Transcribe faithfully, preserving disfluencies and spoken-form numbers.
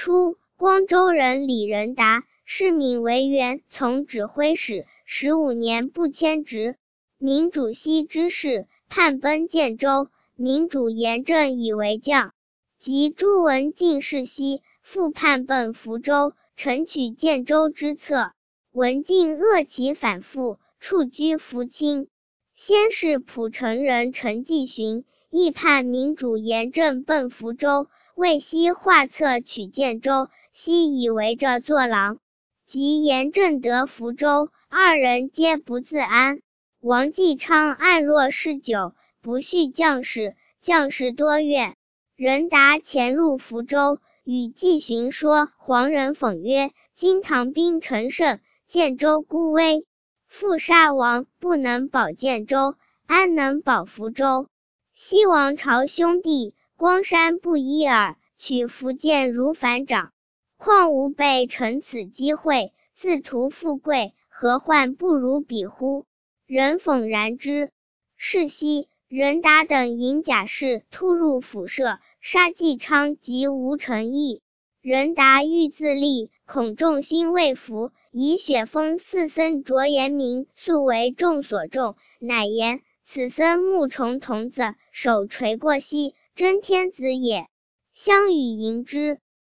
初，光州人李仁达，世名为元，从指挥使，十五年不迁职。明主熙之事，叛奔建州，明主严正以为将。及朱文进世西，复叛奔福州，承取建州之策。文进恶其反复，处居福清。先是蒲城人陈继寻，亦叛明主严正奔福州，为西画策取建州，西以为着作郎。及严正得福州，二人皆不自安。王继昌爱若嗜酒，不恤将士，将士多怨。仁达潜入福州，与继寻说，黄人讽曰：今唐兵乘胜，建州孤危，复杀王，不能保建州，安能保福州？西王朝兄弟，光山不一耳，取福建如反掌。况吾辈乘此机会，自图富贵，何患不如彼乎？人讽然之。是夕，仁达等引甲士突入府舍，杀继昌及吴承义。仁达欲自立，恐众心未服，以雪封四僧卓延明素为众所重，乃言此僧目重童子，手垂过膝，真天子也。相与迎之。